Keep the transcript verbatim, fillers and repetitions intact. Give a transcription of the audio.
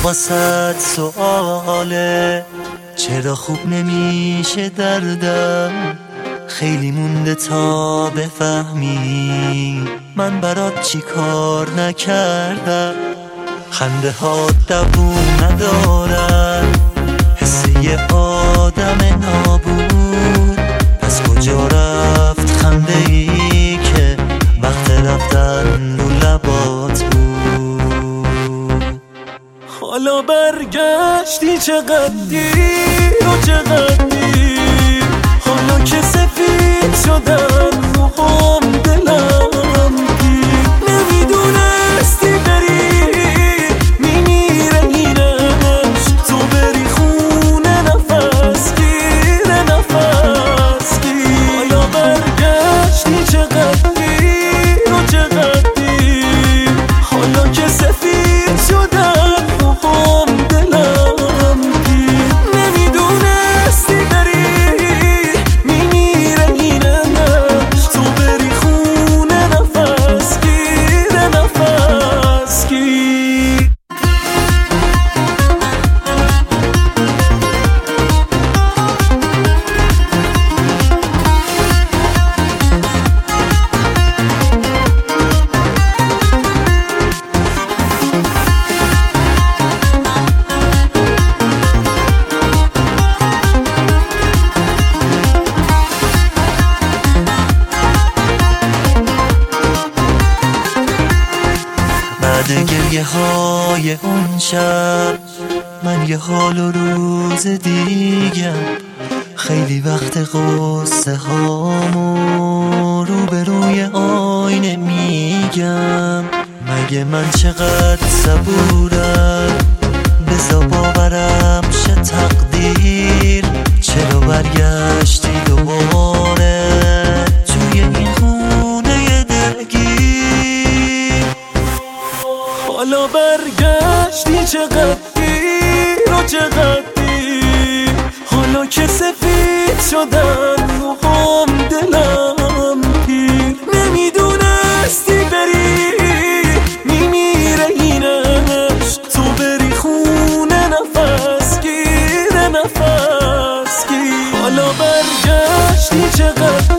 واسط سؤاله چرا خوب نمیشه دردم، خیلی مونده تا بفهمی من برات چی کار نکردم. خنده ها دووم ندارن، حس یه آدم نابود، پس کجا رفت خنده ای که وقت رفتن رو لبات بود. حالا برگشتی چقدر دیر و چقدر دیر، حالا که سفید شدن روحام دلم گیر. نمیدونستی بری میمیره اینش، تو بری خونه نفس گیر نفس گیر. حالا برگشتی چقدر دیر و چقدر دیر، حالا که سفید شدن روحام دلم گیر. نمیدونستی بری میمیره اینش، تو بری خونه نفس گیر نفس گیر. بعد گریه های اون شب من یه حال و روز دیگم، خیلی وقت قصه هامو رو به روی آینه میگم. مگه من چقدر صبورم، بذار باورم شه تقدیر، چرا برگشتی دوباره توی این خونه دلگیر. حالا برگشتی چقدر دیر و چقدر دیر، حالا که سفید شدن روحام دلم گیر. نمیدونستی بری میمیره اینش، تو بری خونه نفس گیر نفس گیر. حالا برگشتی چقدر